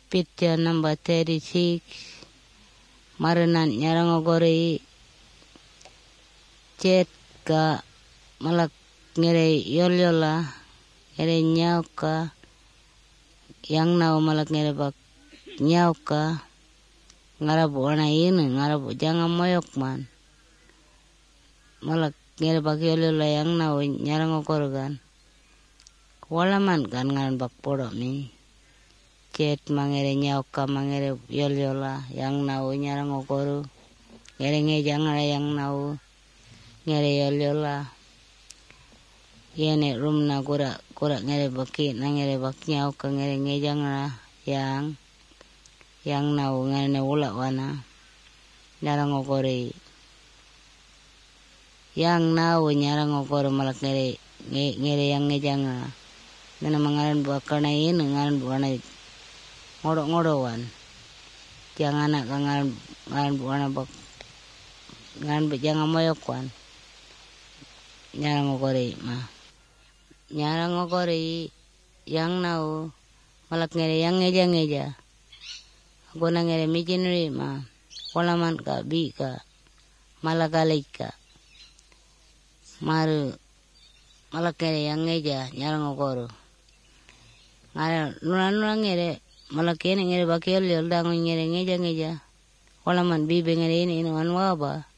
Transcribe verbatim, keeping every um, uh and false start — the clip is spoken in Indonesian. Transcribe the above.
Picture number thirty-six. Marenan nyarangogori chet ka malak ngere yolyola ngere nyauka yang nau malak ngere bak nyauka ngarabu ana ini ngarabu jangan moyok man malak ngere bak yolyola yang nau nyarangogorgan wala man kan ngaran bak podo mi Chet mangere nyauka mangere yolyola yang nau nyarangogoru ngere ngejangara yang nau ngere yolyola yene rumna gura gura ngere baki na ngere bak nyauka ngere ngejangara yang yang nau ngere ula wana nyarangogori yang nau nyarangogoru malak ngere ngere yang ngejangara ngene mangaran bakana ini ngaran buana ngoro-ngorowan jangan anak ngaran ngaran buana bak ngaran jangan moyokwan nyarangogori mah nyarangogori yang nau malak ngere yang ngeja-ngeja guna ngere mijinri mah walaman ka bi ka malagalika maru malak ngere yang ngeja nyarangogoru ngaran nura-nura ngere malak ngere ngere bak yol-yol dango ngere ngeja-ngeja walaman bibe ngere ini inuan waba